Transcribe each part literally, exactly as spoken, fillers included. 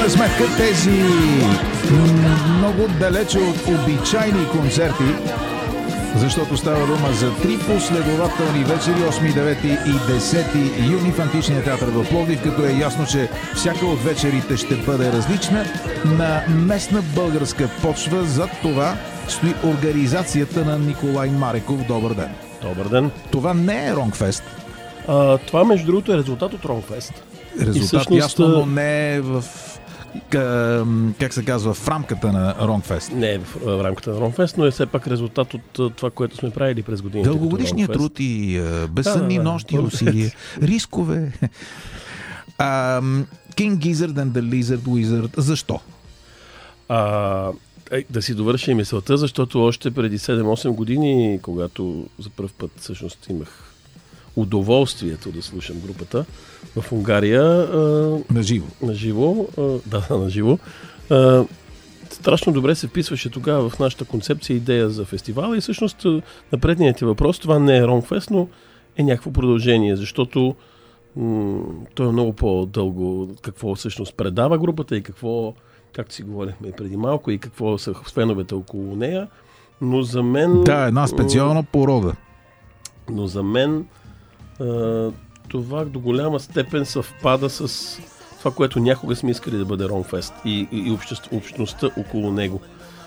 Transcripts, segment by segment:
крайна сметка тези много далече от обичайни концерти, защото става дума за три последователни вечери, осми, девети и десети юни в Античния театър в Пловдив, като е ясно, че всяка от вечерите ще бъде различна на местна българска почва. Зад това стои организацията на Николай Мареков. Добър ден! Добър ден! Това не е Ронгфест. А, това, между другото, е резултат от Ронгфест. Резултат всъщност... ясно, но не е в... как се казва, в рамката на Ронгфест. Не е в, в рамката на Ронгфест, но е все пак резултат от това, което сме правили през годините. Дългогодишният труд и безсънни да, да, нощи и усилия, рискове. uh, King Gizzard and the Lizard Wizard. Защо? А, е, да си довърши мисълта, защото още преди седем-осем години, когато за първ път всъщност имах удоволствието да слушам групата в Унгария. На живо. На живо. Да, да, на живо. А, страшно добре се вписваше тогава в нашата концепция идея за фестивала и всъщност на предният ти въпрос, това не е Ронгфест, но е някакво продължение, защото м- то е много по-дълго какво всъщност предава групата и какво, както си говорихме и преди малко, и какво са феновете около нея, но за мен... Да, една специална порода. Но за мен Uh, това до голяма степен съвпада с това, което някога сме искали да бъде Ронгфест и, и, и общество, общността около него.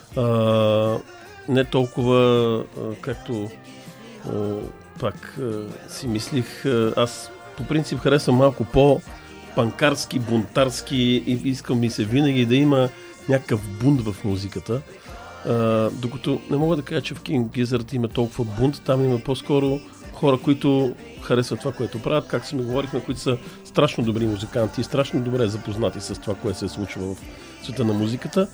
Uh, не толкова uh, както uh, пак uh, си мислих. Uh, аз по принцип харесвам малко по-панкарски, бунтарски и искам ми се винаги да има някакъв бунт в музиката. Uh, докато не мога да кажа, че в King Gizzard има толкова бунт, там има по-скоро хора, които харесват това, което правят, както сме говорихме, които са страшно добри музиканти и страшно добре запознати с това, което се случва в света на музиката.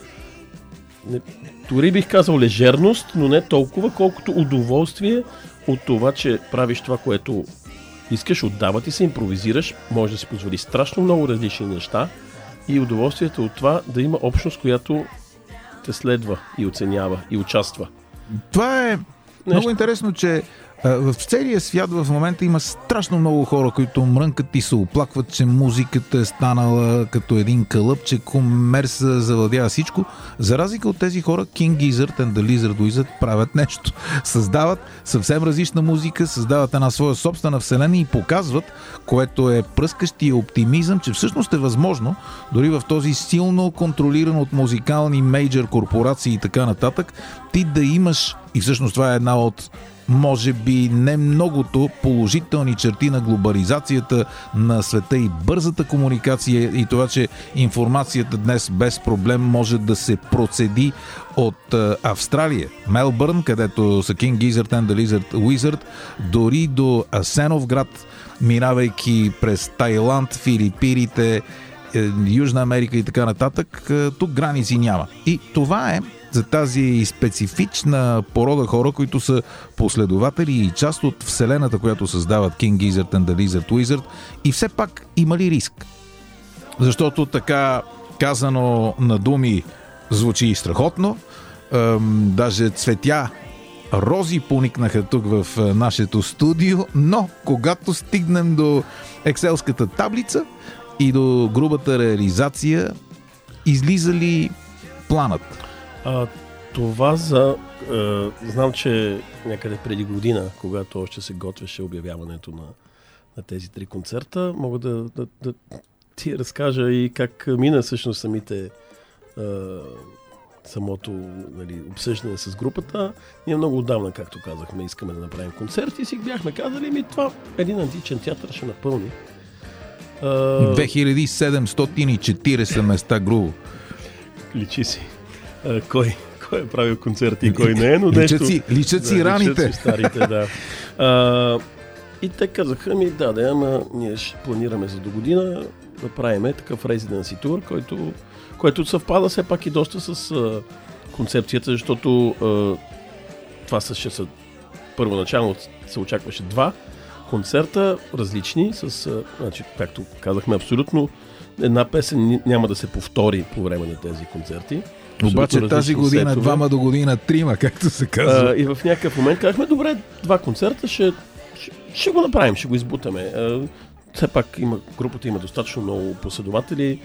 Не, дори бих казал лежерност, но не толкова, колкото удоволствие от това, че правиш това, което искаш, отдава ти се, импровизираш, може да си позволи страшно много различни неща и удоволствието от това да има общност, която те следва и оценява и участва. Това е нещо много интересно, че в целия свят в момента има страшно много хора, които мрънкат и се оплакват, че музиката е станала като един кълъп, че комерса завладява всичко. За разлика от тези хора, King Gizzard and the Lizard Wizard правят нещо. Създават съвсем различна музика, създават една своя собствена вселена и показват, което е пръскащия оптимизъм, че всъщност е възможно, дори в този силно контролиран от музикални мейджор корпорации и така нататък, ти да имаш, и всъщност това е една от може би не многото положителни черти на глобализацията на света и бързата комуникация и това, че информацията днес без проблем може да се процеди от Австралия, Мелбърн, където са King Gizzard and the Lizard Wizard, дори до Асеновград, минавайки през Тайланд, Филипините, Южна Америка и така нататък. Тук граници няма. И това е за тази специфична порода хора, които са последователи и част от вселената, която създават King Gizzard and the Lizard Wizard, и все пак има ли риск? Защото така казано на думи звучи страхотно. Ем, даже цветя рози поникнаха тук в нашето студио, но когато стигнем до екселската таблица и до грубата реализация, излиза ли планът? А, това за... А, знам, че някъде преди година, когато още се готвеше обявяването на, на тези три концерта, мога да, да, да ти разкажа и как мина всъщност самите а, самото, нали, обсъждане с групата. Ние много отдавна, както казахме, искаме да направим концерт и си бяхме казали, ми това един античен театър ще напълни. А... две хиляди седемстотин и четирийсет места грубо. Личи си. А, кой, кой е правил концерти и кой не е, но нещо... Личат си, личат си да, раните. Личат си старите, да. А, и те казаха ми, да, да, ама ние ще планираме за до година да правиме такъв residency tour, който, който съвпада все пак и доста с а, концепцията, защото а, това са, ще са първоначално се очакваше два концерта, различни, с, а, значи, както казахме, абсолютно една песен няма да се повтори по време на тези концерти. Обаче тази година сетове. Двама до година трима, както се казва. А, и в някакъв момент казахме, добре, два концерта ще, ще, ще го направим, ще го избутаме. А, все пак има, групата има достатъчно много последователи.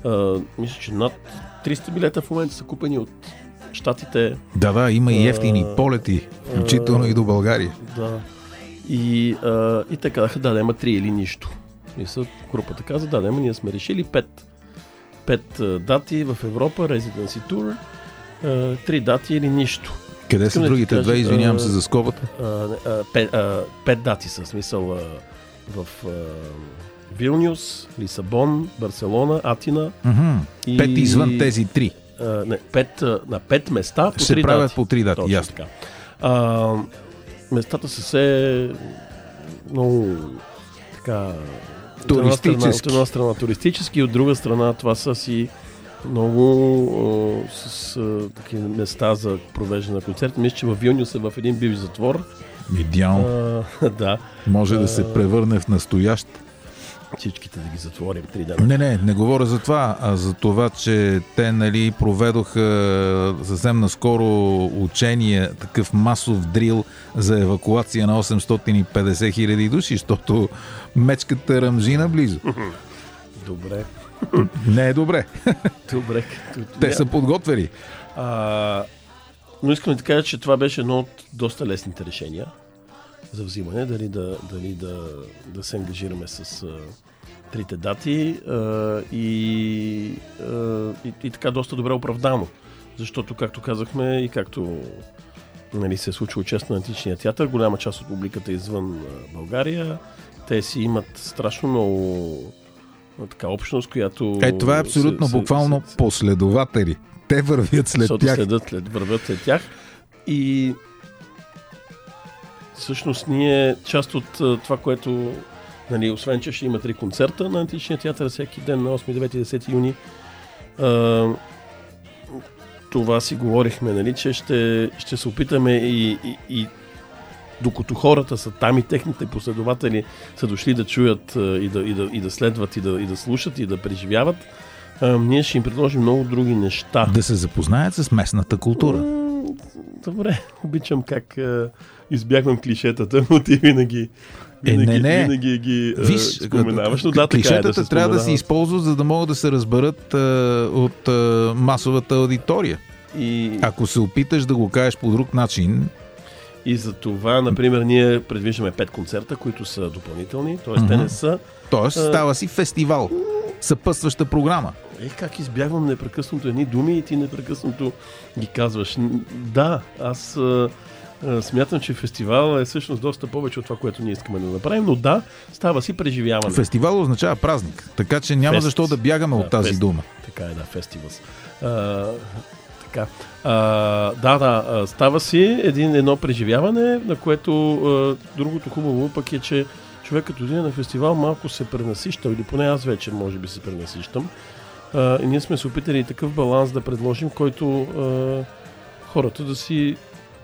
А, мисля, че над триста билета в момента са купени от щатите. Да, да, има и ефтини полети, включително а, и до България. Да. И, а, и те казаха, да, да, има три или нищо. Мисля, групата каза, да, да, ние сме решили пет, пет а, дати в Европа, Residency Tour, а, три дати или нищо. Къде са другите две? Извинявам се за скобата. А, а, пет, а, пет дати са, смисъл а, в а, Вилнюс, Лисабон, Барселона, Атина. Mm-hmm. И... Пет извън тези три. А, не, пет, на пет места по ще три правят дати. по три дати, точно ясно. Така. А, местата са се много така туристически. От една страна туристически, от друга страна това са си много а, с а, такива места за провеждане на концерти. Мисля, че във Вилнюс е в един бивш затвор. Идеално. А, да. Може а, да се превърне в настоящ. Всичките да ги затворим три дена. Не, не, не говоря за това, а за това, че те, нали, проведоха съвсем наскоро учение, такъв масов дрил за евакуация на осемстотин и петдесет хиляди души, защото мечката ръмжи наблизо. Добре. Не е добре. Добре. Те са подготвени. А, но искам да ти кажа, че това беше едно от доста лесните решения за взимане, дали да, дали да, да се ангажираме с а, трите дати а, и, а, и, и така доста добре оправдано. Защото, както казахме и както нали, се е случило често на Античния театър, голяма част от публиката е извън а, България. Те си имат страшно много така общност, която... Е, това е абсолютно се, буквално се, се, последователи. Те вървят след тях. Следят, след, вървят след тях. И всъщност ние част от това, което нали, освен, че ще има три концерта на Античния театър всеки ден на осми, девети и десети юни, а, това си говорихме, нали, че ще, ще се опитаме и, и, и докато хората са там и техните последователи са дошли да чуят и да, и да, и да следват, и да, и да слушат, и да преживяват, а, ние ще им предложим много други неща. Да се запознаят с местната култура. М- добре, обичам как а, избягвам клишетата, но ти винаги Винаги, е, не, не. винаги ги Виж, споменаваш, но да, клишетата така е, да трябва да се използват, за да могат да се разберат а, от а, масовата аудитория. И... Ако се опиташ да го кажеш по друг начин... И за това, например, ние предвиждаме пет концерта, които са допълнителни, т.е. Mm-hmm. те не са... Тоест, а... става си фестивал, съпътстваща програма. Е, как избягвам непрекъснато едни думи и ти непрекъснато ги казваш. Да, аз... смятам, че фестивал е всъщност доста повече от това, което ние искаме да направим, но да, става си преживяване. Фестивал означава празник, така че няма Фест. защо да бягаме да, от тази фест. дума. Така е, да, фестивалс. А, така. А, да, да, става си един, едно преживяване, на което а, другото хубаво пък е, че човек като отиде на фестивал малко се пренасища, или поне аз вечер може би се пренасищам. А, и ние сме се опитали такъв баланс да предложим, който а, хората да си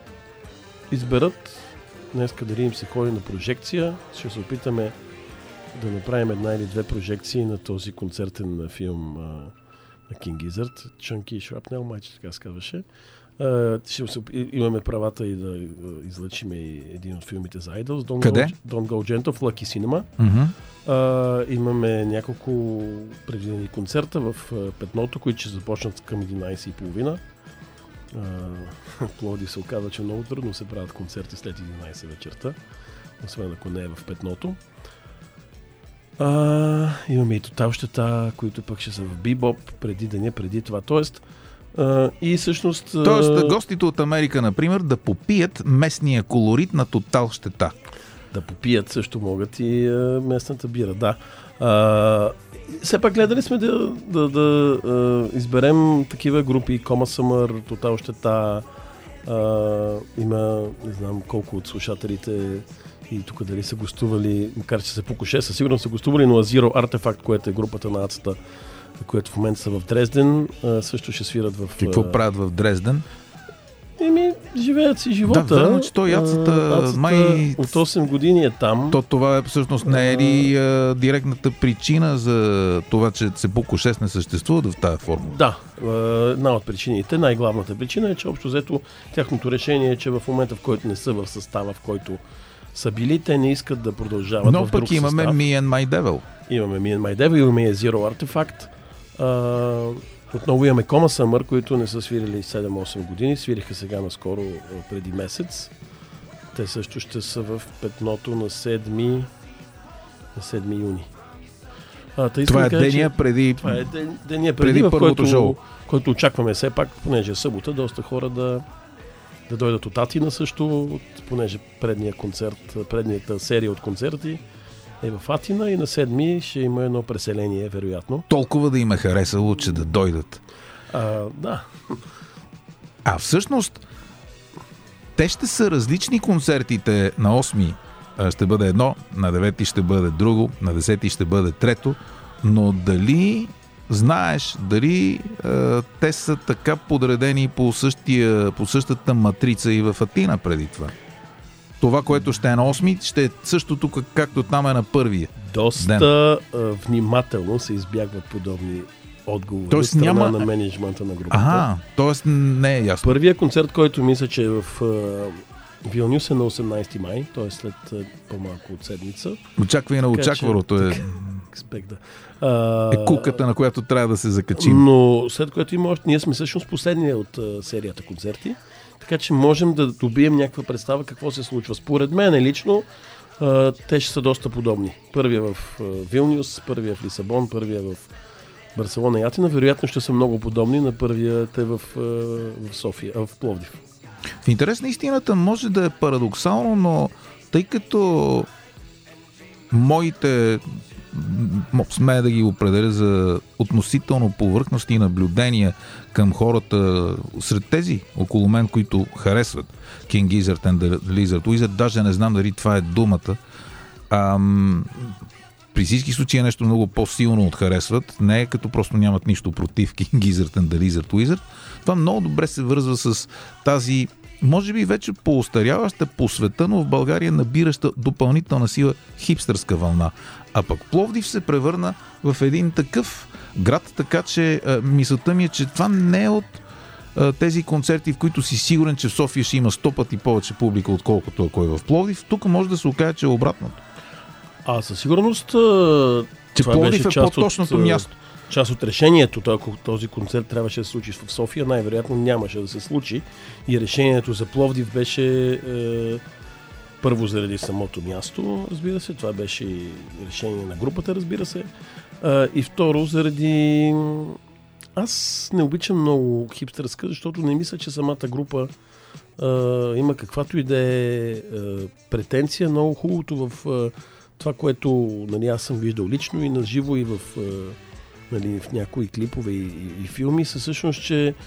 изберат днеска дали им се ходи на прожекция. Ще се опитаме да направим една или две прожекции на този концертен филм а, на King Gizzard, Chunky и Shrapnel, майче така се казваше. А, ще се, имаме правата и да излъчим и един от филмите за Idols. Don't Къде? Go, Don't Go Gentle в Lucky Cinema. Mm-hmm. А, имаме няколко предвидени концерта в а, Петното, които ще започнат към единайсет и половина. Uh, Пловдив се оказа, че много трудно се правят концерти след единайсет вечерта, освен ако не е в Петното. Uh, имаме и Тотал щета, които пък ще са в Бибоп преди деня, преди това. Тоест, uh, и всъщност... Uh... Тоест, гостите от Америка, например, да попият местния колорит на Тотал щета. Да попият също могат и uh, местната бира, да. Uh, все пак гледали сме да, да, да uh, изберем такива групи, Кома Съмър, Тотал щета, uh, има не знам колко от слушателите и тук дали са гостували, макар че се покуше, със сигурно са гостували, но Азиро Артефакт, което е групата на Ацата, което в момента са в Дрезден, uh, също ще свират в... Какво uh, правят в Дрезден? Еми, живеят си живота. Да, верно, че той Ацата, Ацата май... от осем години е там. То това е всъщност не е ли а, директната причина за това, че Цепуко шест не съществува в тази форма? Да, една от причините, най-главната причина е, че общо взето тяхното решение е, че в момента, в който не са в състава, в който са били, те не искат да продължават Но в друг пък имаме състав. Me and My Devil. Имаме Me and My Devil, имаме Zero Artifact. А, отново имаме Кома Съмър, които не са свирили седем-осем години, свириха сега наскоро преди месец. Те също ще са в петното на седми, на седми юни. А, това е кажа, деня преди, това е ден, деня преди, преди в първото който, шоу. който очакваме все пак, понеже е събота, доста хора да, да дойдат от Атина също, понеже предния концерт, предната серия от концерти е в Атина и на седми ще има едно преселение, вероятно. Толкова да им е харесало, че да дойдат. А, да. А всъщност, те ще са различни концертите. На осми ще бъде едно, на девети ще бъде друго, на десети ще бъде трето, но дали знаеш, дали е, те са така подредени по, същия, по същата матрица и в Атина преди това? Това, което ще е на осми, ще е същото, както там е на първия. Доста ден. Внимателно се избягват подобни отговори. Тоест няма на менеджмента на групата. Ага, т.е. не е ясно. Първият концерт, който мисля, че е в Вилнюс е на осемнайсети май, т.е. след по-малко от седмица. Очаква и на очакваното е... Експект, да. Е куката, на която трябва да се закачим. Но след което има още... Ние сме всъщност последния от а, серията концерти, така че можем да добием някаква представа какво се случва. Според мен лично а, те ще са доста подобни. Първия в а, Вилнюс, първия в Лисабон, първия в Барселона и Атина. Вероятно ще са много подобни на първия те в, а, в София, а, в Пловдив. В интерес на истината може да е парадоксално, но тъй като моите, смея да ги определя за относително повърхностни наблюдения към хората сред тези около мен, които харесват King Gizzard and the Lizard Wizard, даже не знам дали това е думата. Ам, при всички случаи е нещо много по-силно от харесват. Не е като просто нямат нищо против King Gizzard and the Lizard Wizard. Това много добре се връзва с тази, може би вече по-остаряваща по света, но в България набираща допълнителна сила хипстърска вълна. А пък Пловдив се превърна в един такъв град, така че а, мисълта ми е, че това не е от а, тези концерти, в които си сигурен, че в София ще има сто пъти повече публика, отколкото ако е в Пловдив. Тук може да се окаже, че е обратното. А със сигурност че това Пловдив беше е по-точното от, място. Част от решението, ако този концерт трябваше да се случи в София, най-вероятно нямаше да се случи. И решението за Пловдив беше е, първо заради самото място, разбира се. Това беше и решение на групата, разбира се. Е, и второ, заради... Аз не обичам много хипстърска, защото не мисля, че самата група е, има каквато и да е, е претенция. Много хубавото в е, това, което нали, аз съм виждал лично и на живо и в... Е, нали, в някои клипове и, и, и филми, са всъщност, че е,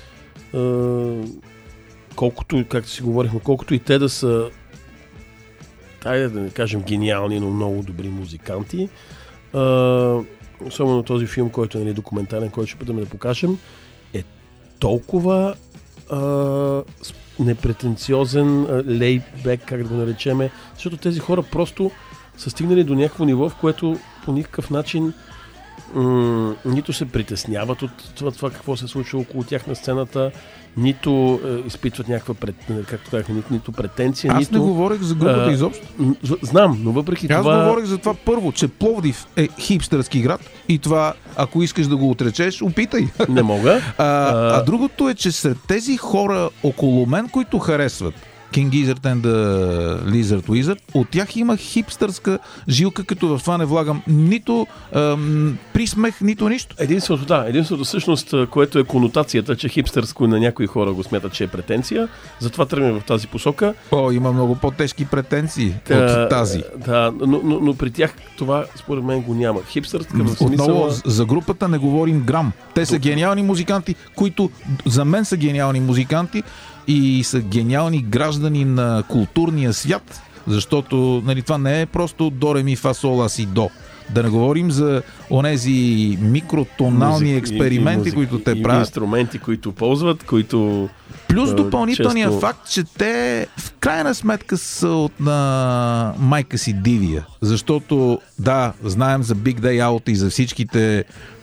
колкото, както си говорихме, колкото и те да са тайде да не кажем гениални, но много добри музиканти, е, особено този филм, който е нали, документален, който ще бъдем да покажем, е толкова е, непретенциозен, лейбек, как да го наречеме, защото тези хора просто са стигнали до някакво ниво, в което по никакъв начин М- нито се притесняват от това, това какво се случва около тях на сцената, нито е, изпитват някаква пред, както казахме, нито, нито претенция. Аз нито, не говорех за групата а, изобщо. Знам, но въпреки Аз това... Аз говорех за това първо, че Пловдив е хипстърски град и това, ако искаш да го отречеш, опитай. Не мога. А, а... а другото е, че сред тези хора около мен, които харесват King Gizzard and the Lizard Wizard, от тях има хипстърска жилка, като в това не влагам нито ам, присмех, нито нищо. Единственото, да, единственото всъщност, което е конотацията, че хипстърско на някои хора го смятат, че е претенция, затова тръгнем в тази посока. О, има много по-тежки претенции да, от тази. Да, но, но, но при тях това според мен го няма. Хипстърска в смисъла... Отново, за групата не говорим грам. Те са гениални музиканти, които за мен са гениални музиканти, и са гениални граждани на културния свят, защото нали, това не е просто до, ре, ми, фа, сол, ла, си, до. Да не говорим за онези микротонални Музик, експерименти, и, и музик, които те и правят. Инструменти, които ползват, които... Плюс допълнителния често... факт, че те в крайна сметка са от на майка си Дивия. Защото, да, знаем за Big Day Out и за всичките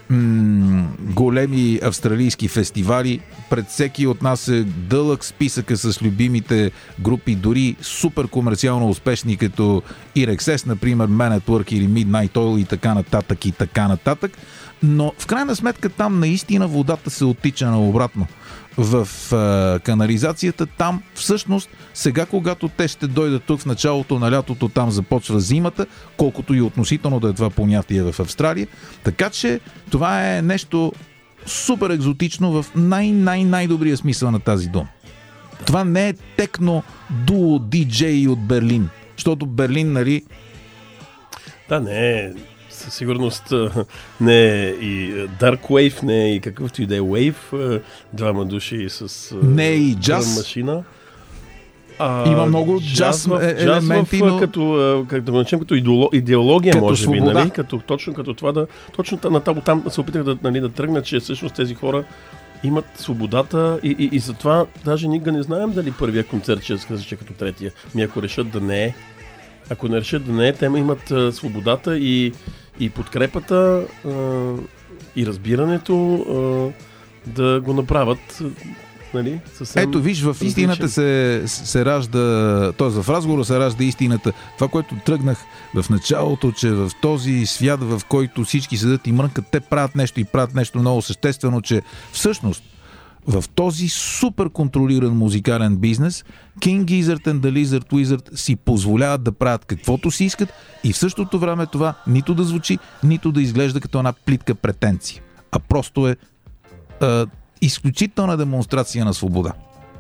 м- големи австралийски фестивали. Пред всеки от нас е дълъг списък с любимите групи, дори супер комерциално успешни, като ай ар икс ес, например, Man at Work или Midnight Oil и така нататък и така нататък. Но в крайна сметка там наистина водата се оттича наобратно. В е, канализацията там всъщност сега, когато те ще дойдат тук в началото на лятото, там започва зимата, колкото и относително да е това понятие в Австралия. Така че това е нещо супер екзотично в най-най-най-добрия смисъл на тази дума. Това не е техно дуо диджей от Берлин, защото Берлин, нали... Да, не е. Със сигурност не е и Dark Wave, не е и какъвто и да е Wave, двама души с не е и джаз машина. А, има много джаз, джаз в, елементи, джаз в, но... като, как да начнем, като идеология, като може свобода. би, нали? Като, точно като това да... Точно на там, там се опитах да, нали, да тръгна, че всъщност тези хора имат свободата и, и, и затова даже никога не знаем дали първия концерт ще се като третия. Ми ако решат да не е, ако не решат да не е, те имат а, свободата и и подкрепата а, и разбирането а, да го направят, нали, съвсем... Ето виж, в истината се, се ражда, т.е. в разговора се ражда истината. Това, което тръгнах в началото, че в този свят, в който всички седат и мрънкат, те правят нещо и правят нещо много съществено, че всъщност в този супер контролиран музикален бизнес King Gizzard and the Lizard Wizard си позволяват да правят каквото си искат и в същото време това нито да звучи, нито да изглежда като една плитка претенция, а просто е, е изключителна демонстрация на свобода.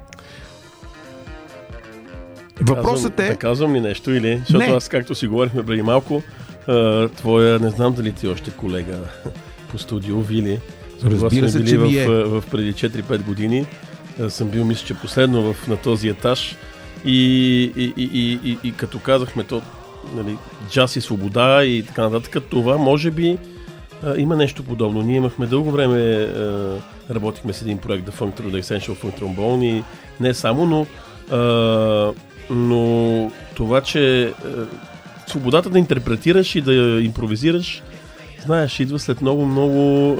Да Въпросът казвам, е... Да казвам ли нещо или... Защото не. Аз, както си говорихме преди малко, твоя, не знам дали ти още колега по студио, Вили, разбира се, че в, ми е. В, в преди четири-пет години съм бил, мисля, че последно в, на този етаж и, и, и, и, и, и като казахме то, нали, джаз и свобода и така нататък, това може би а, има нещо подобно. Ние имахме дълго време, а, работихме с един проект The Funk, The Essential Funk Trombone и не само, но, а, но това, че а, свободата да интерпретираш и да импровизираш, знаеш, идва след много, много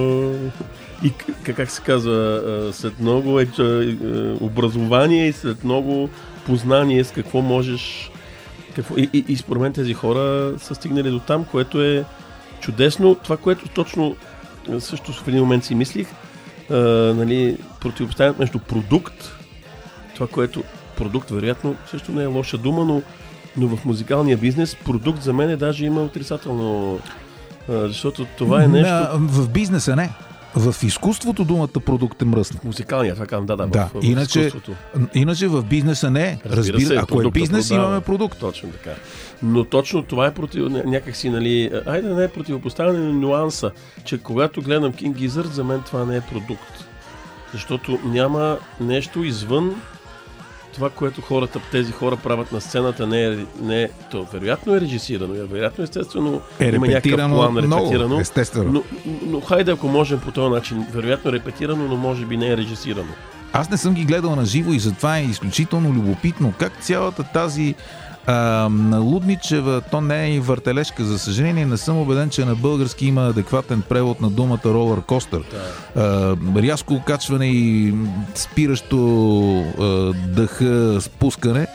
и как се казва, след много е, е, образование и след много познание с какво можеш. Какво, и, и, и според мен тези хора са стигнали до там, което е чудесно. Това, което точно също в един момент си мислих, а, нали, противопоставянето между продукт, това, което продукт, вероятно, също не е лоша дума, но, но в музикалния бизнес продукт за мен е даже има отрицателно. Защото това е нещо... В бизнеса не. В изкуството думата продукт е мръсна. Музикалния, това казвам, да, да, да. в, в иначе, изкуството. Иначе в бизнеса не е. Разбира, Разбира се, ако е бизнес, продава. Имаме продукт. Точно така. Но точно това е против... някакси, нали... Айде не е противопоставяне на нюанса, че когато гледам King Gizzard, за мен това не е продукт. Защото няма нещо извън това, което хората, тези хора правят на сцената, не е, не е то вероятно е режисирано, вероятно естествено е има някакъв план репетирано, много, естествено. Но, но хайде, ако можем по този начин, вероятно е репетирано, но може би не е режисирано. Аз не съм ги гледал на живо и затова е изключително любопитно как цялата тази а, налудничева, то не е и въртележка, за съжаление не съм убеден, че на български има адекватен превод на думата ролър костър. Да. А, рязко окачване и спиращо а, дъха спускане,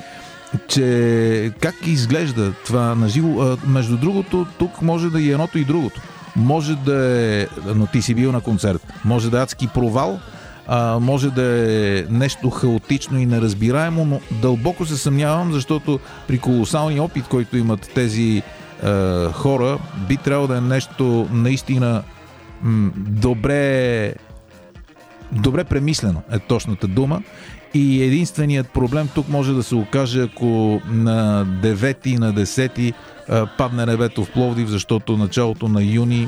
че как изглежда това на живо. А, между другото, тук може да е едното и другото. Може да е, но ти си бил на концерт, може да е адски провал, А, може да е нещо хаотично и неразбираемо, но дълбоко се съмнявам, защото при колосалния опит, който имат тези е, хора, би трябвало да е нещо наистина м- добре добре премислено е точната дума. И единственият проблем тук може да се окаже, ако на девети, на десети е, падне небето в Пловдив, защото началото на юни е,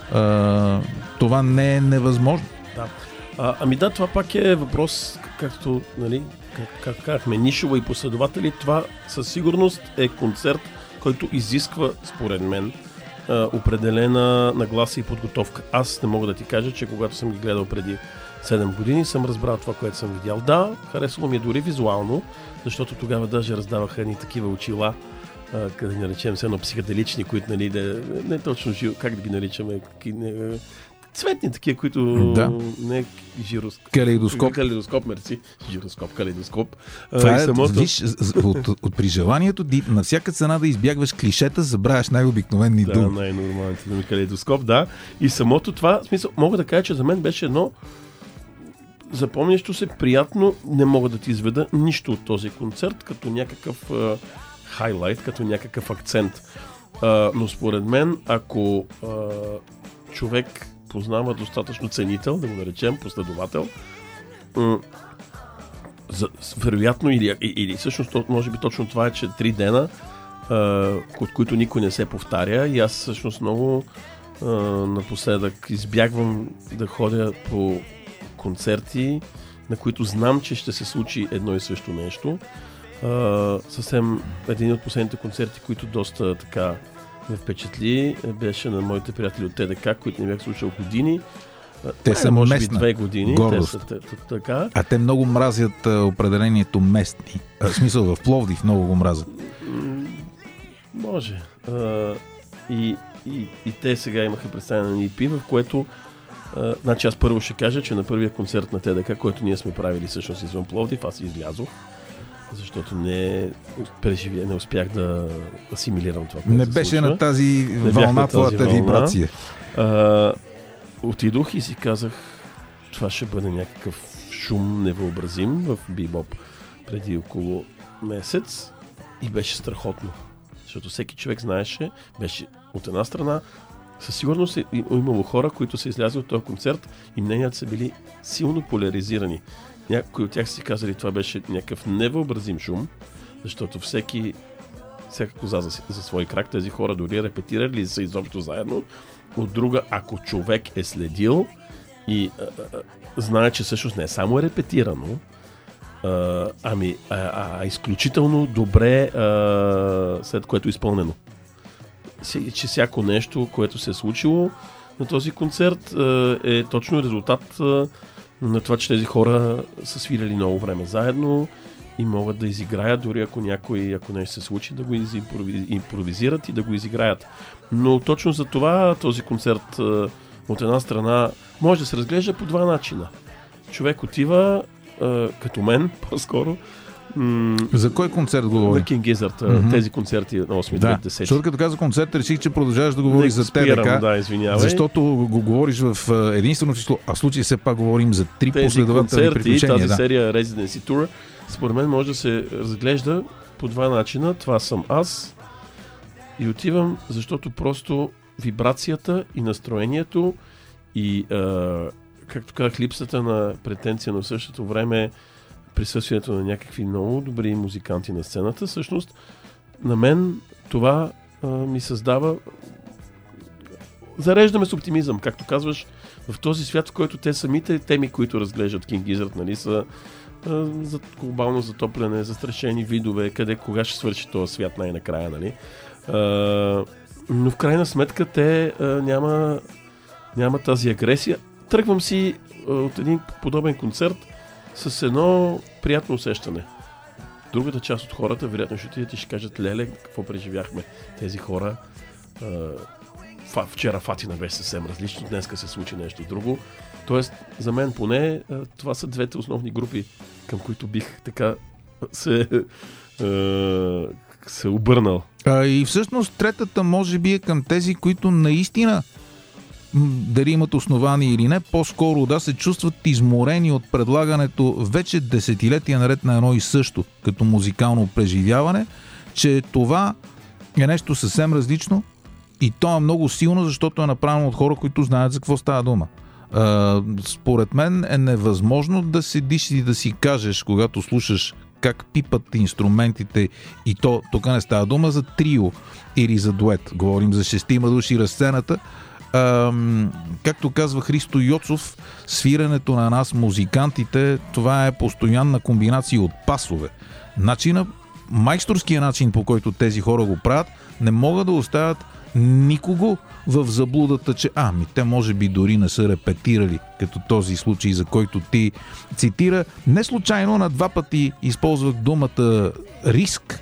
това не е невъзможно. Да. А, ами да, това пак е въпрос, както, нали, как, как казахме, нишово и последователи. Това със сигурност е концерт, който изисква, според мен, а, определена нагласа и подготовка. Аз не мога да ти кажа, че когато съм ги гледал преди седем години, съм разбрал това, което съм видял. Да, харесало ми е дори визуално, защото тогава даже раздаваха едни такива очила, а, къде наречем се едно психоделични, които, нали, да, не точно живо, как да ги наричаме, цветни такива, които да. не жироскоп. Калейдоскоп. Калейдоскоп, мерси. Жироскоп, калейдоскоп. Това е, самото... виж, от, от при желанието на всяка цена да избягваш клишета, забравяш най-обикновени да, думи. Да, най-нормалните думи. Калейдоскоп, да. И самото това, в смисъл, мога да кажа, че за мен беше едно запомнящо се приятно. Не мога да ти изведа нищо от този концерт, като някакъв а, хайлайт, като някакъв акцент. А, но според мен, ако а, човек познава достатъчно ценител, да го наречем последовател, м- за, вероятно или, или всъщност може би точно това е, че три дена, а, от които никой не се повтаря, и аз всъщност много а, напоследък избягвам да ходя по концерти, на които знам, че ще се случи едно и също нещо. А, съвсем един от последните концерти, които доста така ме впечатли, беше на моите приятели от ТДК, които не бях слушал години. Те а, са може местна би две години. гордост. Те са т- т- така. А те много мразят а, определението местни. А, в смисъл в Пловдив много го мразят. М- може. А, и, и, и те сега имаха представяне на И Пи, в което а, значи аз първо ще кажа, че на първия концерт на ТДК, който ние сме правили всъщност извън Пловдив, аз излязох, защото не, преживя, не успях да асимилирам това. Не беше случва. на тази Не вълна твоята вибрация. А, отидох и си казах, това ще бъде някакъв шум невъобразим в бибоп преди около месец, и беше страхотно. Защото всеки човек знаеше, беше от една страна, със сигурност е имало хора, които са излязли от този концерт и мненията са били силно поляризирани. Някои от тях си казали, това беше някакъв невъобразим шум, защото всеки всяка коза за, за свой крак, тези хора дори репетирали са изобщо заедно. От друга, ако човек е следил и а, а, знае, че всъщност не е само репетирано, а, ами а, а, а изключително добре а, след което е изпълнено. Че всяко нещо, което се е случило на този концерт, а, е точно резултат а, на това, че тези хора са свирили много време заедно и могат да изиграят, дори ако някой, ако нещо се случи, да го импровизират и да го изиграят. Но точно за това този концерт от една страна може да се разглежда по два начина. Човек отива, като мен, по-скоро. М- за кой концерт говори? На King Gizzard, mm-hmm. тези концерти на осми да. деветдесети. Защото като каза концерт, реших, че продължаваш да говориш за ТДК, да, извинявай. Защото го говориш в единствено число, а в случай все пак говорим за три тези последователни приключения. да. Тази серия Residency Tour, според мен може да се разглежда по два начина. Това съм аз и отивам, защото просто вибрацията и настроението и, а, както казах, липсата на претенция, но в същото време присъствието на някакви много добри музиканти на сцената, всъщност на мен това а, ми създава, зареждаме с оптимизъм, както казваш, в този свят, в който те самите теми, които разглеждат King Gizzard, нали, са а, за глобално затопляне, застрашени видове, къде, кога ще свърши този свят най-накрая, нали. А, но в крайна сметка те а, няма, няма тази агресия. Тръгвам си а, от един подобен концерт с едно приятно усещане. Другата част от хората вероятно ще отидат и ще кажат: леле, какво преживяхме тези хора. А, вчера Фатина беше съвсем различно, днеска се случи нещо друго. Тоест, за мен поне това са двете основни групи, към които бих така се, а, се обърнал. А, и всъщност третата може би е към тези, които наистина, дали имат основание или не, по-скоро да се чувстват изморени от предлагането вече десетилетия наред на едно и също, като музикално преживяване, че това е нещо съвсем различно и то е много силно, защото е направено от хора, които знаят за какво става дума. А, според мен е невъзможно да седиш и да си кажеш, когато слушаш как пипат инструментите, и то тук не става дума за трио или за дует, говорим за шестима души на сцената. Uh, както казва Христо Йоцов, свирането на нас, музикантите, това е постоянна комбинация от пасове. Начина, майсторския начин, по който тези хора го правят, не могат да оставят никого в заблудата, че а, ми те може би дори не са репетирали, като този случай, за който ти цитира. Не случайно на два пъти използвах думата риск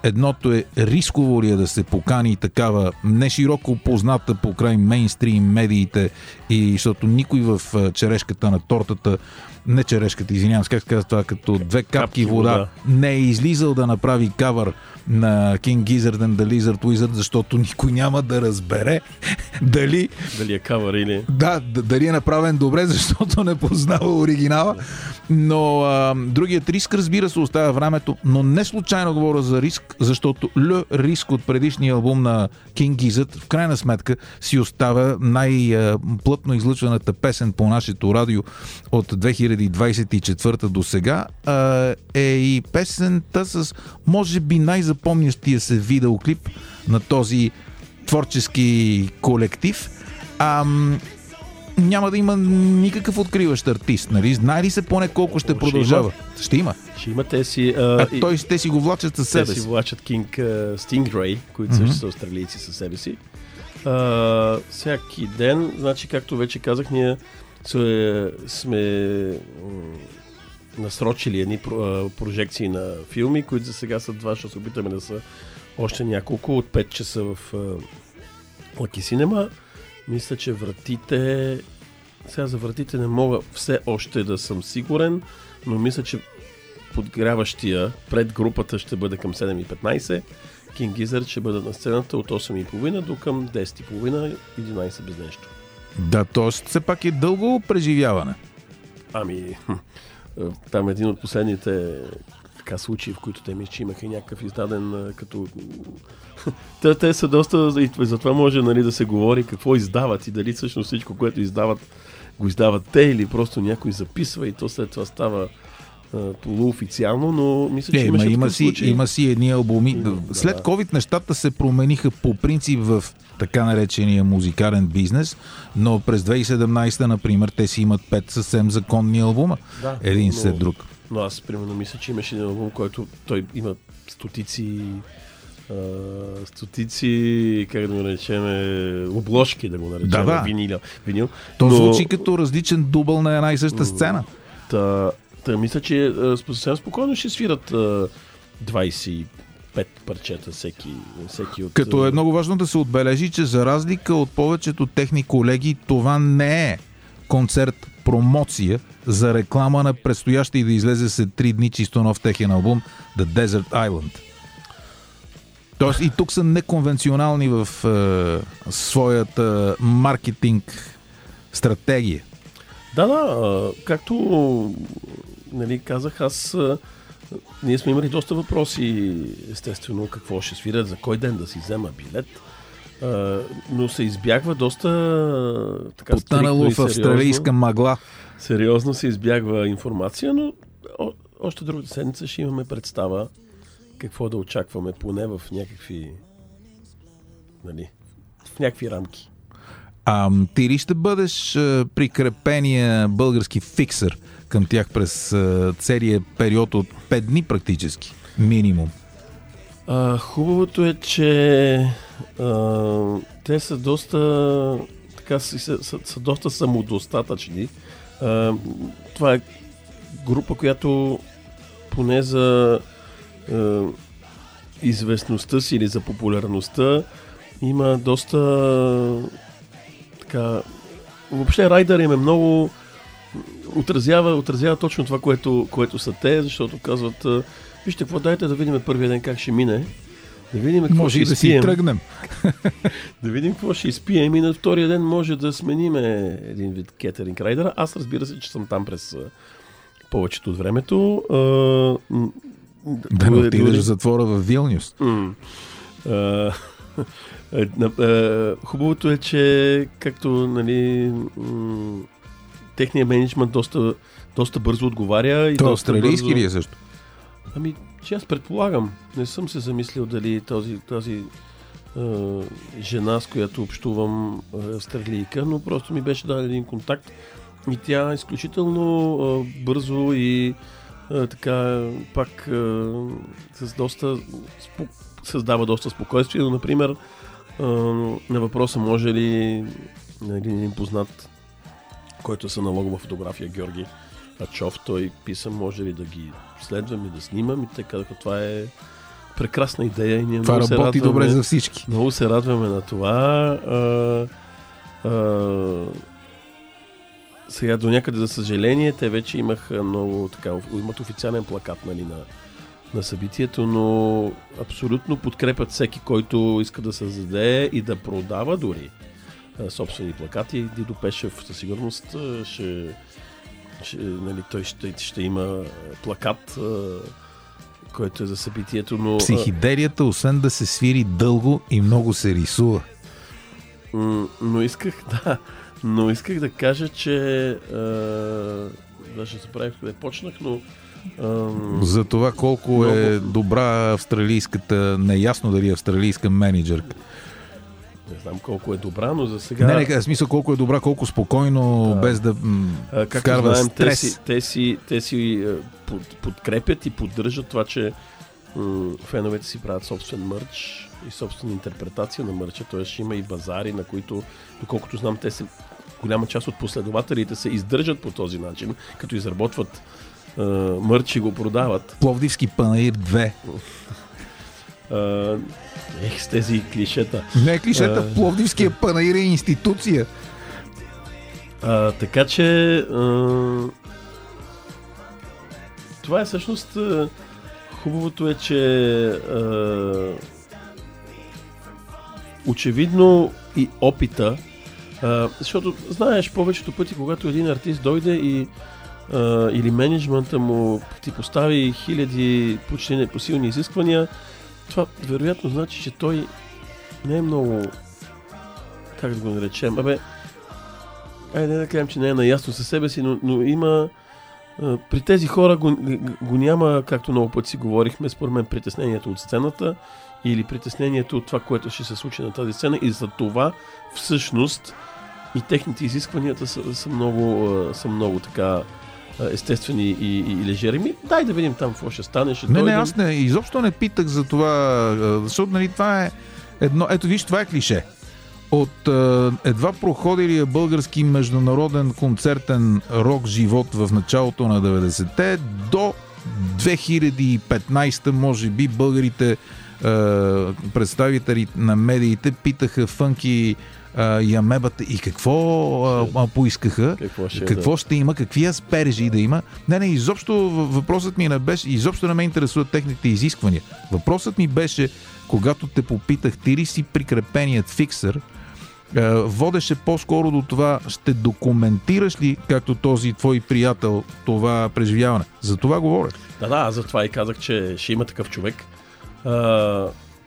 Едното е рисково ли е да се покани такава нешироко позната покрай мейнстрим медиите, и защото никой в черешката на тортата, не черешката, извинявам се, как се казва това, като две капки, капки вода, вода, не е излизал да направи кавър на King Gizzard and the Lizard Wizard, защото никой няма да разбере дали... Дали е кавър или... Да, дали е направен добре, защото не познава оригинала. Но а, другият риск, разбира се, оставя времето, но не случайно говоря за риск, защото Ле Риск от предишния албум на King Gizzard в крайна сметка си оставя най-плътно излъчваната песен по нашето радио от две хиляди двадесет и четвърта до сега, а, е и песента с може би най-запомнящия се видеоклип на този творчески колектив. Ам... Няма да има никакъв откриващ артист, нали? Знае ли се поне колко ще продължава? Ще има. Ще има. Те си... А, а той, те си го влачат със себе си. Те си влачат King uh, Stingray, които също mm-hmm. са австралийци със себе си. Uh, всяки ден, значи, както вече казах, ние сме, сме uh, насрочили едни uh, прожекции на филми, които за сега са два, ще се опитаме да са още няколко от пет часа в uh, Lucky Cinema. Мисля, че вратите... Сега за вратите не мога все още да съм сигурен, но мисля, че подгряващия пред групата ще бъде към седем и петнадесет. King Gizzard ще бъде на сцената от осем и половина до към десет и половина, единадесет без нещо. Да, т.е. все пак е дълго преживяване. Ами, там един от последните така случаи, в които те ми че имаха някакъв издаден като... те, те са доста... И затова може, нали, да се говори какво издават и дали всъщност всичко, което издават, го издават те или просто някой записва и то след това става а, полуофициално, но мисля, че е, имаше има такъв си, случай. Има си едни албуми. Да, след да. COVID нещата се промениха по принцип в така наречения музикален бизнес, но през две хиляди и седемнадесета, например, те си имат пет съвсем законни албума. Да, един но, след друг. Но аз, примерно, мисля, че имаше един албум, който той има стотици Uh, стотици, как да го наречем, обложки, да го наречем, да, да. винил. винил. То но... звучи като различен дубъл на една и съща сцена. Та, та мисля, че съвсем спокойно ще свират uh, двадесет и пет парчета всеки, всеки от... Като е много важно да се отбележи, че за разлика от повечето техни колеги, това не е концерт промоция за реклама на предстоящи да излезе след три дни чисто нов техен албум The Desert Island. Тоест и тук са неконвенционални в е, своята маркетинг стратегия. Да, да, както нали, казах, аз ние сме имали доста въпроси, естествено, какво ще свирят, за кой ден да си взема билет, а, но се избягва доста така потънало в австралийска мъгла. Сериозно се избягва информация, но о, още другата седмица ще имаме представа какво да очакваме, поне в някакви нали, в някакви рамки. А ти ли ще бъдеш а, прикрепения български фиксър към тях през а, целия период от пет дни практически? Минимум. А, хубавото е, че а, те са доста така са, са, са доста самодостатъчни. А, това е група, която поне за а, известността си или за популярността има доста така... Въобще райдър им е много... Отразява, отразява точно това, което, което са те, защото казват вижте какво, дайте да видим първия ден как ще мине. Да видим какво може ще да изпием. си тръгнем. Да видим какво ще изпием и на втория ден може да смениме един вид кетеринг райдера. Аз разбира се, че съм там през повечето от времето. Да не отидеш в затвора в Вилнюс. Хубавото е, че както нали, техният менеджмент доста, доста бързо отговаря. И то доста австралийски бързо... ли е също? Ами, че аз предполагам. Не съм се замислил дали този, тази е, жена, с която общувам, е австралийка, но просто ми беше даден един контакт и тя изключително е, бързо и е, така пак е, с доста спо... създава доста спокойствие. Но, например, е, на въпроса може ли един познат, който се налогова фотография, Георги Ачов, той писа, може ли да ги следвам и да снимам, и те казаха, това е прекрасна идея и ние това много се работи радваме, добре за всички. Много се радваме на това. А, а, сега до някъде, за съжаление, те вече имаха много така, имат официален плакат, нали, на, на събитието, но абсолютно подкрепят всеки, който иска да създаде и да продава дори а, собствени плакати. Дидо Пешев със сигурност ще, ще, нали, той ще, ще има плакат, а, който е за събитието, но... Психидерията, освен да се свири дълго и много се рисува. М- но исках, да, но исках да кажа, че а, даже забравих къде почнах, но а, за това колко много... е добра австралийската, неясно дали австралийска менеджерка. Не знам колко е добра, но за сега... Не, не, в смисъл колко е добра, колко спокойно, да. без да м- вкарва знаем, стрес. Те си, те си, те си под, подкрепят и поддържат това, че м- феновете си правят собствен мърч и собствена интерпретация на мърча. Т.е. ще има и базари, на които, доколкото знам, те се, голяма част от последователите се издържат по този начин, като изработват а, мърч и го продават. Пловдивски панаир две. А, ех, с тези клишета. Не клишета, а... Пловдивския панаир е институция. А, така че а, това е всъщност а, хубавото е, че а, очевидно и опита, а, защото знаеш повечето пъти, когато един артист дойде и а, или менеджмента му ти постави хиляди почти непосилни изисквания, това вероятно значи, че той не е много, как да го наречем, абе, айде да кажем, че не е наясно със себе си, но, но има, а, при тези хора го, го няма, както много пъти си говорихме, според мен, притеснението от сцената или притеснението от това, което ще се случи на тази сцена, и за това всъщност и техните изискванията са, са, много, а, са много така естествени и, и, и лежери. Дай да видим там какво ще стане. Ще не, дойдем. не, аз не, изобщо не питах за това, защото нали, това е едно, ето виж, това е клише. От едва проходилия български международен концертен рок живот в началото на деветдесетте до две хиляди и петнадесета, може би, българите представители на медиите питаха фънки и амебата и какво а, поискаха, какво, ще, какво да. ще има, какви аспержи да има. Не, не, изобщо въпросът ми не беше, изобщо не ме интересуват техните изисквания. Въпросът ми беше, когато те попитах, ти ли си прикрепеният фиксър, водеше по-скоро до това, ще документираш ли, както този твой приятел, това преживяване. За това говоря. Да, да, за това и казах, че ще има такъв човек. А,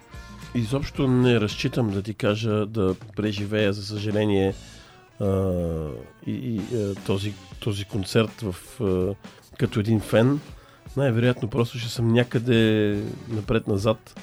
изобщо не разчитам да ти кажа да преживея, за съжаление, а, и, и а, този, този концерт в, а, като един фен. Най-вероятно просто ще съм някъде напред-назад.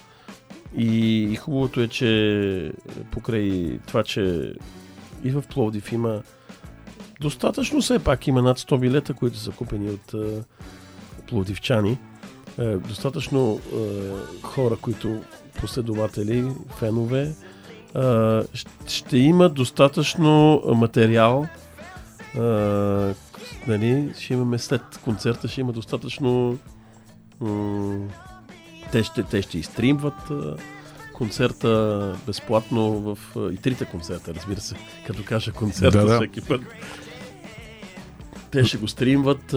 И, и хубавото е, че покрай това, че и в Пловдив има достатъчно, все пак има над сто билета, които са купени от а, пловдивчани. А, достатъчно а, хора, които последователи, фенове. А, ще има достатъчно материал. А, нали, ще имаме след концерта, ще има достатъчно м- Те ще, те ще изстримват а, концерта безплатно в а, и трите концерта, разбира се, като кажа концерта да, да. всеки път. Те ще го стримват а,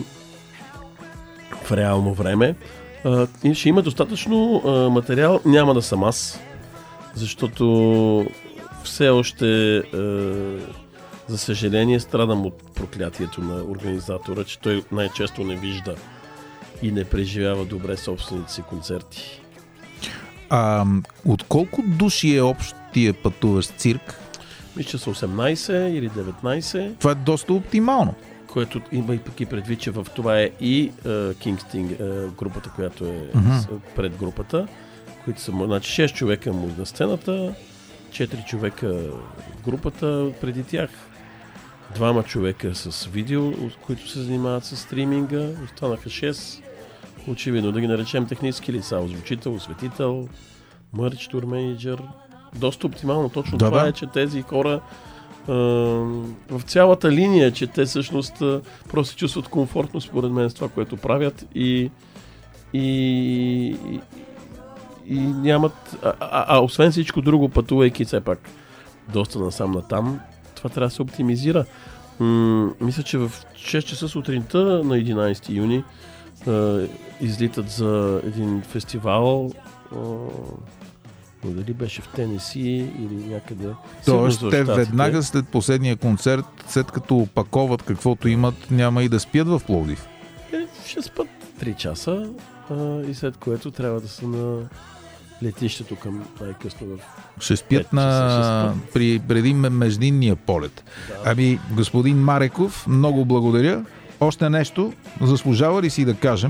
в реално време. А, и ще има достатъчно а, материал. Няма да съм аз, защото все още а, за съжаление страдам от проклятието на организатора, че той най-често не вижда и не преживява добре собствените си концерти. А от колко души е общия пътуващ цирк? Мисля, че са осемнадесет или деветнадесет. Това е доста оптимално. Което има и пък и предвид, че в това е и uh, Kingston, uh, групата, която е uh-huh. пред групата, които са, значи, шест човека му на сцената, четири човека в групата преди тях, двама човека с видео, които се занимават с стриминга, останаха шест. Очевидно, да ги наречем технически лица, озвучител, осветител, мърч, тур менеджер. Доста оптимално. Точно да, това да. е, че тези хора а, в цялата линия, че те всъщност а, просто се чувстват комфортно според мен с това, което правят и, и, и нямат... А, а, а освен всичко друго, пътувайки все пак доста насам натам, това трябва да се оптимизира. М- мисля, че в шест часа сутринта на единайсети юни а, излитат за един фестивал, а, но дали беше в Тенеси или някъде. Тоест, те веднага след последния концерт, след като опаковат каквото имат, няма и да спят в Пловдив. Е, ще спят три часа а, и след което трябва да са на летището към най-късно в... Ще спят на... При, преди междинния полет. Да. Ами, господин Мареков, много благодаря. Още нещо, заслужава ли си да кажем?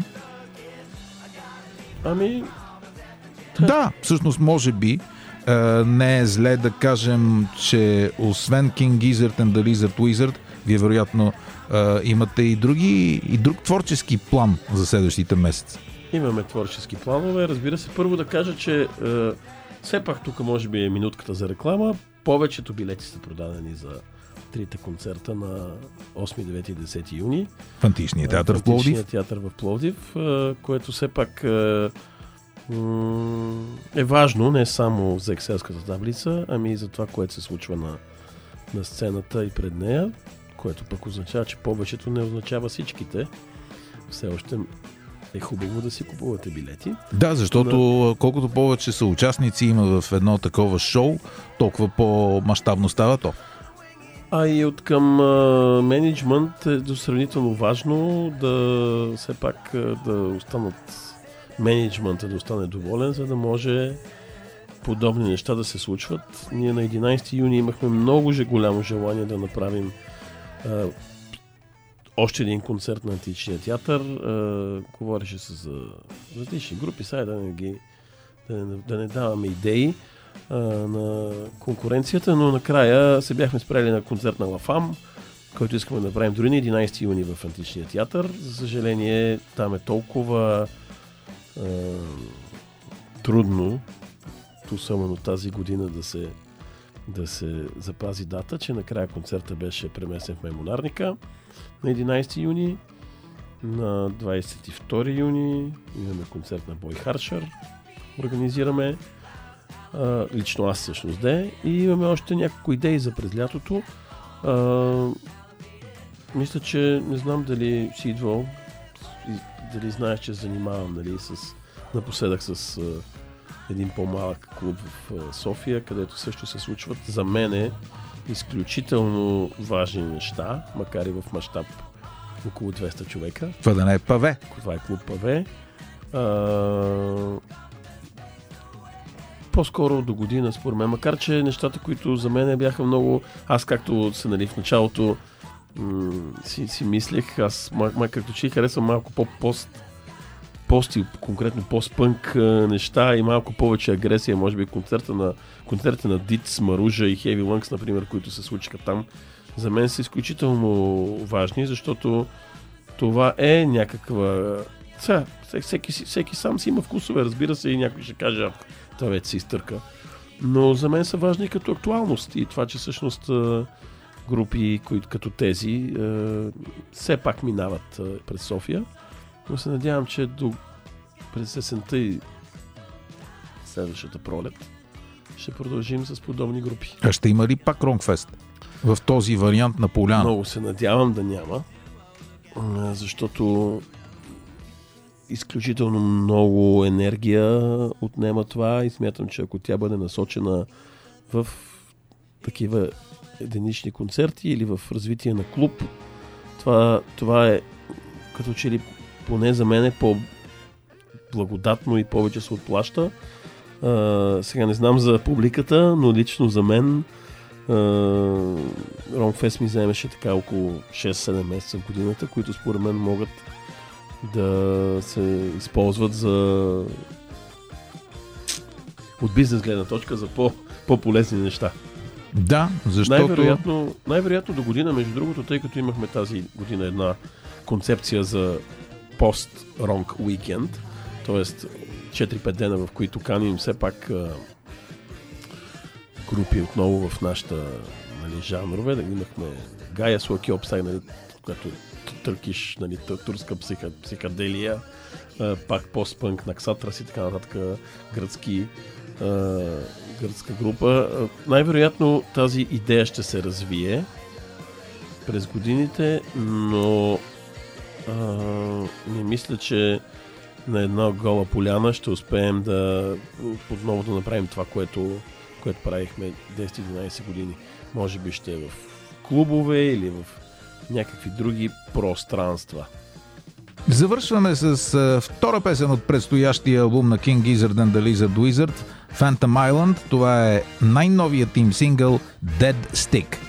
Ами... Да, всъщност може би Uh, не е зле да кажем, че освен King Gizzard and the Lizard Wizard, вие вероятно uh, имате и други, и друг творчески план за следващите месеци. Имаме творчески планове. Разбира се, първо да кажа, че uh, все пак тук може би е минутката за реклама. Повечето билети са продадени за трите концерта на осми, девети и десети юни. В Античния театър в Пловдив. Античния театър в Пловдив, uh, което все пак... Uh, е важно не само за екселската таблица, ами и за това, което се случва на, на сцената и пред нея, което пък означава, че повечето не означава всичките. Все още е хубаво да си купувате билети. Да, защото на... колкото повече са участници има в едно такова шоу, толкова по-мащабно става то. А и от към а, менеджмент е до сравнително важно да все пак да останат менеджментът да остане доволен, за да може подобни неща да се случват. Ние на единайсети юни имахме много же голямо желание да направим а, още един концерт на Античния театър. А, говореше се за различни групи, сега да не, ги, да не, да не даваме идеи а, на конкуренцията, но накрая се бяхме спрели на концерт на Лафам, който искаме да направим дори на единайсети юни в Античния театър. За съжаление, там е толкова Uh, трудно, особено тази година да се, да се запази дата, че накрая концерта беше преместен в Мемонарника на единайсети юни. На двайсет и втори юни имаме концерт на Бой Харшър. Организираме uh, лично аз всъщност де и имаме още няколко идеи за през лятото. Uh, мисля, че не знам дали си идвал, дали знаеш, че занимавам, нали, с, напоследък с uh, един по-малък клуб в uh, София, където също се случват за мене изключително важни неща, макар и в мащаб около двеста човека. Това да не е Паве. Това е клуб Паве. Uh, по-скоро до година, според мен, макар че нещата, които за мен бяха много... Аз както се, нали, в началото Mm, си, си мислех, аз май както че харесвам малко по-пост пости, конкретно пост-пънк неща и малко повече агресия, може би концерта на, концерта на Диц, Маружа и Heavy Lungs, например, които се случиха там, за мен са изключително важни, защото това е някаква... Сега, всеки, всеки сам си има вкусове, разбира се, и някой ще каже, това вече се изтърка. Но за мен са важни като актуалност и това, че всъщност групи, които като тези е, все пак минават е, през София, но се надявам, че до през есента и следващата пролет ще продължим с подобни групи. А ще има ли пак Ронкфест в този вариант на Поляна? Много се надявам да няма, защото изключително много енергия отнема това и смятам, че ако тя бъде насочена в такива единични концерти или в развитие на клуб, това, това е като че ли поне за мен е по-благодатно и повече се отплаща. А, сега не знам за публиката, но лично за мен Ронкфест ми заемеше така около шест-седем месеца в годината, които според мен могат да се използват за от бизнес гледна точка за по- по-полезни неща. Да, защото... Най-вероятно, най-вероятно до година, между другото, тъй като имахме тази година една концепция за пост-ронк уикенд, т.е. четири-пет дена, в които каним все пак а, групи отново в нашата, нали, жанрове. Да имахме Гая Слакиоп, сега, нали, която търкиш, нали, турска психа, психаделия, а, пак постпънк на Ксатрас и така нататък, гръцки, а, гръцка група. Най-вероятно тази идея ще се развие през годините, но а, не мисля, че на една гола поляна ще успеем да отново да направим това, което, което правихме десет-единайсет години. Може би ще е в клубове или в някакви други пространства. Завършваме с uh, втора песен от предстоящия албум на King Gizzard and the Lizard Wizard, Phantom Island. Това е най-новият им сингъл Dead Stick.